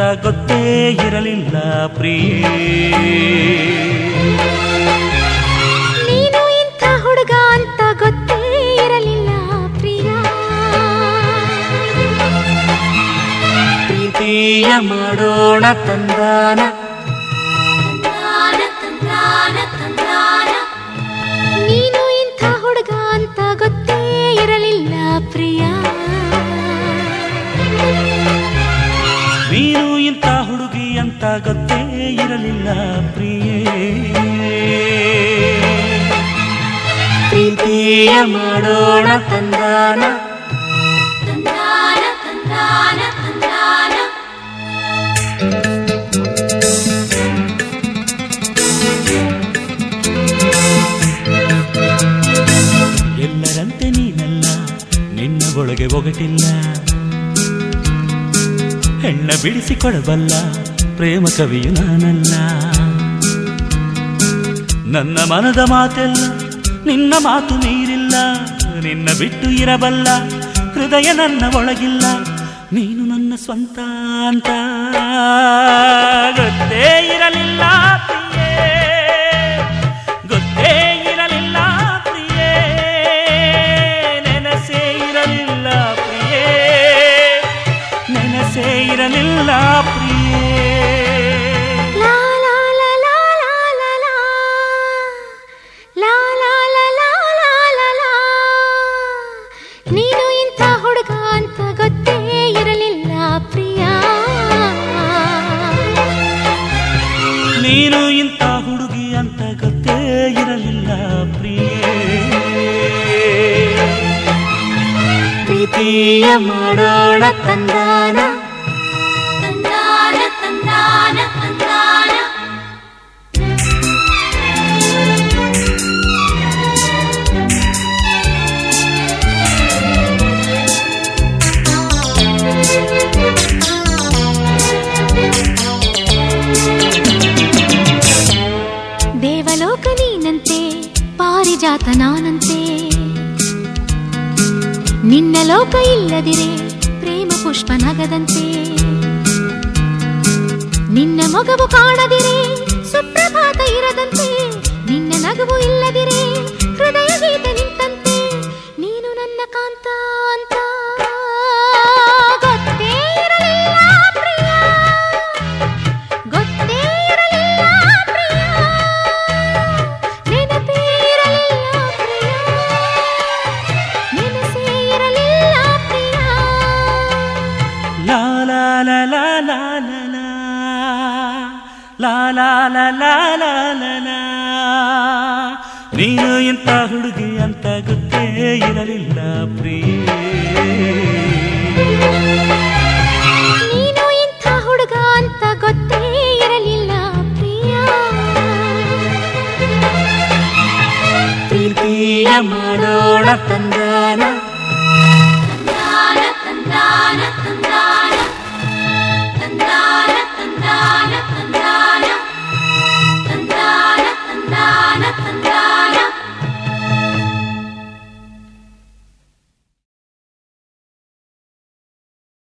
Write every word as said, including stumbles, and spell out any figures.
ಗೊತ್ತೇ ಇರಲಿಲ್ಲ ಪ್ರಿಯೇ. ನೀನು ಇಂಥ ಹುಡುಗ ಅಂತ ಗೊತ್ತೇ ಇರಲಿಲ್ಲ ಪ್ರಿಯ. ಪ್ರೀತಿಯ ಮಾಡೋಣ ತಂದಾನ, ನೀನು ಇಂಥ ಹುಡುಗ ಅಂತ ಗೊತ್ತೇ ಇರಲಿಲ್ಲ ಪ್ರಿಯ. ನೀನು ಇಂಥ ಹುಡುಗಿ ಅಂತ ಗೊತ್ತೇ ಇರಲಿಲ್ಲ ಪ್ರಿಯೇ. ಪ್ರೀತಿಯ ಮಾಡೋಣ ತಂದಾನ, ಎಲ್ಲರಂತೆ ನೀನಲ್ಲ, ನಿನ್ನ ಒಳಗೆ ಒಗಟಿಲ್ಲ. ಹೆಣ್ಣ ಬಿಡಿಸಿಕೊಡಬಲ್ಲ ಪ್ರೇಮ ಕವಿಯು ನಾನಲ್ಲ. ನನ್ನ ಮನದ ಮಾತೆಲ್ಲ ನಿನ್ನ ಮಾತು ಮೀರಿಲ್ಲ. ನಿನ್ನ ಬಿಟ್ಟು ಇರಬಲ್ಲ ಹೃದಯ ನನ್ನ ಒಳಗಿಲ್ಲ. ನೀನು ನನ್ನ ಸ್ವಂತ ಅಂತ ಗೊತ್ತೇ ಇರಲಿಲ್ಲ ಪ್ರಿಯೇ. ಗೊತ್ತೇ ಇರಲಿಲ್ಲ ಪ್ರಿಯೇ. ನೆನಸೇ ಇರಲಿಲ್ಲ ಪ್ರಿಯೇ. ನೆನಸೇ ಇರಲಿಲ್ಲ ಪ್ರಿಯೇ. ಲಾ ಲಾ ಲಾ ಲಾ ಲಾ ಲಾ ಲಾ ಲಾ ಲಾ ಲಾ ಲಾ ಲಾ ಲಾ. ನೀನು ಇಂಥ ಹುಡುಗ ಅಂತ ಗೊತ್ತೇ ಇರಲಿಲ್ಲ ಪ್ರಿಯ. ನೀನು ಇಂಥ ಹುಡುಗಿ ಅಂತ ಗೊತ್ತೇ ಇರಲಿಲ್ಲ ಪ್ರಿಯೇ. ಪ್ರೀತಿಯ ಮಾಡೋಣ ತಂದಾನ, ತಂದಾನ ತಂದಾನ ತಂದಾನ. ದೇವಲೋಕ ನೀನಂತೆ, ಪಾರಿಜಾತ ನಾನಂತೆ. ನಿನ್ನ ಲೋಕ ಇಲ್ಲದಿರೆ ಪ್ರೇಮ ಪುಷ್ಪ ನಗದಂತೆ. ನಿನ್ನ ಮೊಗವು ಕಾಣದಿರೆ ಸುಪ್ರಭಾತ ಇರದಂತೆ. ನಿನ್ನ ನಗುವು ಇಲ್ಲದಿರೆ ಹೃದಯ ಗೀತೆ ನಿಂತಂತೆ. ನೀನು ನನ್ನ ಕಾಂತ ಅಂತ ಗೊತ್ತೇ ಇರಲಿಲ್ಲ ಪ್ರಿಯ. ಗೊತ್ತೇ ಇರಲಿಲ್ಲ ಪ್ರಿಯ. ನೆನಪೇ ಇರಲಿಲ್ಲ ಪ್ರಿಯ. ನೆನಸೇ ಇರಲಿಲ್ಲ ಪ್ರಿಯ. ಲಾ ಲಾ ಲಾ ಲಾ ಲಾ ಲಾ ಲಾ ಲಾ ಲಾ ಲಾ ಲಾ ಲಾ ಲಾ. ನೀನು ಇಂಥ ಹುಡುಗಿ ಅಂತ ಗೊತ್ತೇ ಇರಲಿಲ್ಲ ಪ್ರಿಯೇ. ನೀನು ಇಂಥ ಹುಡುಗ ಅಂತ ಗೊತ್ತೇ ಇರಲಿಲ್ಲ ಪ್ರಿಯ. ಪ್ರೀತಿಯ ಮಾಡೋಣ ತಂದಾನ.